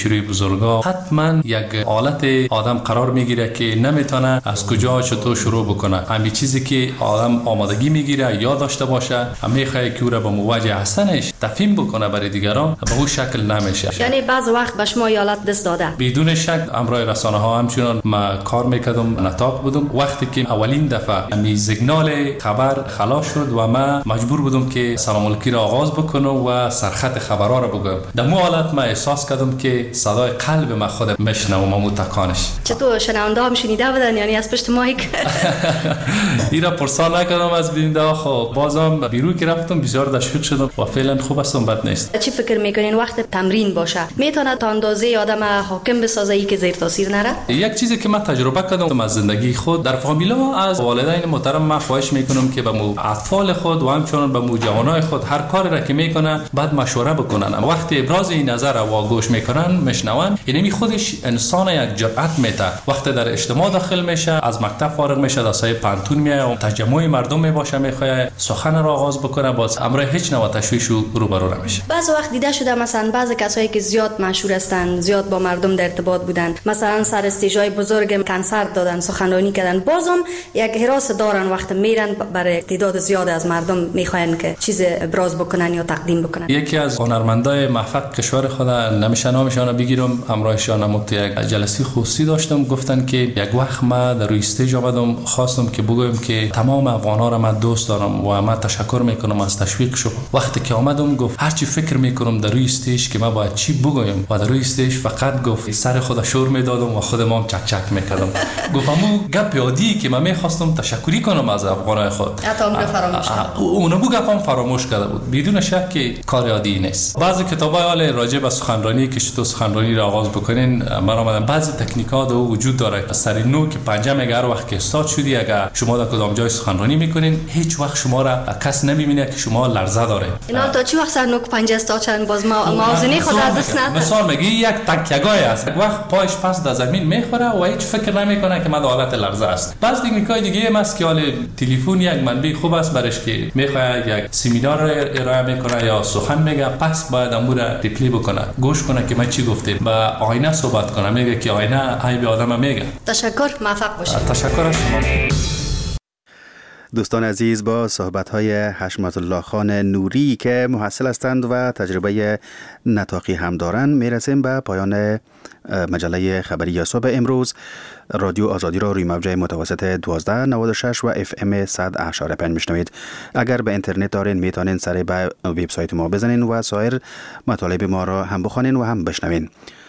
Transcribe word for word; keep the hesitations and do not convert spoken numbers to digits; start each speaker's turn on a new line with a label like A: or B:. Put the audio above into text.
A: شروع بزرگا حتما یک حالت آدم قرار میگیره که نمیتونه از کجا چطور شروع بکنه. همین چیزی که آدم آمادگی میگیره یا داشته باشه، میخواد که او را به مواجه هستنش تفهیم بکنه برای دیگران، به اون شکل نمیشه.
B: یعنی بعض وقت به شما حالت دست داده؟
A: بدون شک امرای رسانه ها همچنان ما کار میکردم، نطاق بودم. وقتی که اولین دفعه می سیگنال خبر خلاص شد و ما مجبور بودم که سلام علیکی را آغاز بکنم و سرخط خبرها را بگم، در مو حالت ما احساس کردم که صدای قلب ما خود میشنوم و تکانش.
B: چطور شنونده هم شنیده بودن یعنی از پشت مایک؟
A: ایرا پرسان نکردم از بیننده ها. خب بازم بیرون که رفتم بسیار تشویق شدم و فعلا خوب هستم، بد نیست.
B: چی فکر میکنین وقت تمرین باشه میتونه تا اندازه آدم حاکم بسازه ای که زیر تاثیر نره؟
A: یک چیزی که من تجربه کردم از زندگی خود در فامیلا، از والدین محترم من خواهش میکنم که به مو اطفال خود و همچنین به مو جوانای خود هر کاری را که میکنن بعد مشوره بکنن. وقتی ابراز این نظر و گوش میکنن میشنون، یعنی خودش انسان یک جرأت میده. وقتی در اجتماع داخل میشه، از مکتب فارغ میشه، در سایه پانتون میاد، تجمع مردم میباشه، میخواد سخن را آغاز بکنه، باز امر هیچ نوع تشویش روبرو نمیشه.
B: بعض وقت دیده شده مثلا بعضی کسایی که زیاد مشهور هستن، زیاد با مردم در ارتباط بودن، مثلا سر استیجای بزرگ کنسرت دادن، سخنرانی کردن، بازم یک حراس دارن وقت میرن برای تعداد زیاد از مردم میخواین که چیز ابراز بکنن یا تقدیم بکنن.
A: یکی از هنرمندای موفق کشور خود نمیشه نامشان بگیرم، همراهشان مقت یک جلسه خصوصی داشتم، گفتن که یک وقت ما در روی استیج آمدم، خواستم که بگویم که تمام افغانا را من دوست دارم و من تشکر میکنم از تشویق شو. وقتی که آمدم گفت هر چی فکر میکنم در روی استیج که ما باید چی بگویم، و در روی استیج فقط گفت سر خود شور میدادم و خودم هم چک چک میکردم. گفتم اون گپ عادی که من میخواستم تشکری کنم از افغانای خود،
B: حتی اون فراموش کرد.
A: اون بو گپم فراموش کرده بود. بدون شک که کار عادی نیست. بعضی کتابای حال راجع به سخنرانی که چطور سخنرانی را آغاز بکنین من آمدم، بعضی تکنیک‌ها دو وجود داره. سری نو که پنجم اگر وقت که استاد شدی، اگر شما در کدام جای سخنرانی میکنین، هیچ وقت شما را کس نمیبینه که شما لرزه داره.
B: اینا تا چی وقت سر نو پنجه استاد چند باز ما موازنه خود از دست نده.
A: مثال میگی یک تکیه‌گای است، وقت پایش پس در زمین میخوره و هیچ فکر نمیکنه که ما در حالت لرزه است. بعض تکنیک‌های دیگه هم است که حال تلفن یک منبع خوب است برش که میخواد یک سمینار را ارائه میکنه یا سخن میگه، پس باید امور را ریپلی بکنه، گوش کنه که ما چی گفتیم، با آینه صحبت کنه، میگه که آینه ای به آدم میگه.
B: تشکر، موفق باشید.
A: تشکر از شما.
C: دوستان عزیز، با صحبت‌های حشمت الله خان نوری که محصل هستند و تجربه نطاقی هم دارند میرسیم به پایان مجله خبری صبح امروز. رادیو آزادی را روی موج متوسط دوازده نود و شش و اف ام صد اعشاری پنج میشنوید. اگر به اینترنت دارین میتونین سری به وبسایت ما بزنین و سایر مطالب ما را هم بخوانین و هم بشنوین.